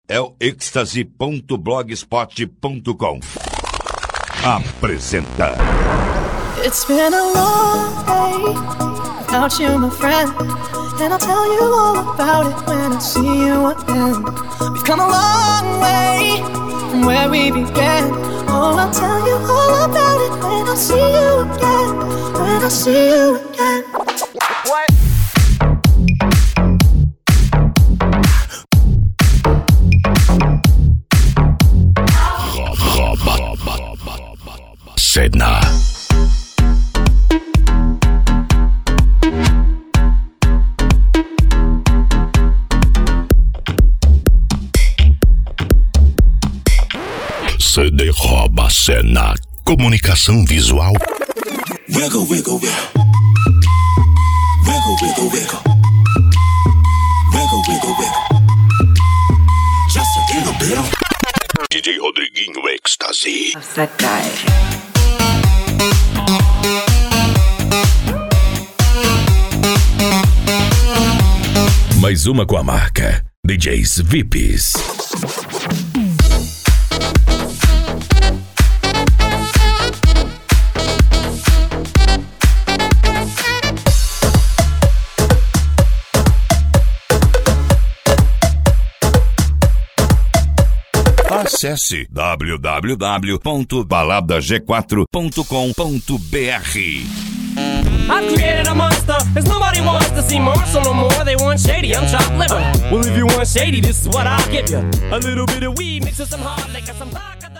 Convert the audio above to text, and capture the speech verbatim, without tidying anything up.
é o êxtase ponto blogspot ponto com. Apresenta. It's been a long day without you, my friend, and I'll tell you all about it when I see you again. We've come a long way from where we began. Oh, I'll tell you all about it when I see you again. When I see you again. What? Sedna. C D Rouba Cena. Comunicação visual. Wiggle, wiggle, wiggle. Wiggle, wiggle, wiggle. Wiggle, wiggle, wiggle. Just a little bit of D J Rodriguinho Êxtase. That guy. Mais uma com a marca D Js V I Ps. Acesse w w w ponto balada g quatro ponto com ponto b r. I've created a monster, cause nobody wants to see Marshall no more. They want shady, I'm chopped liver. Well, if you want shady, this is what I'll give you. A little bit of weed mixed with some hard liquor, some vodka.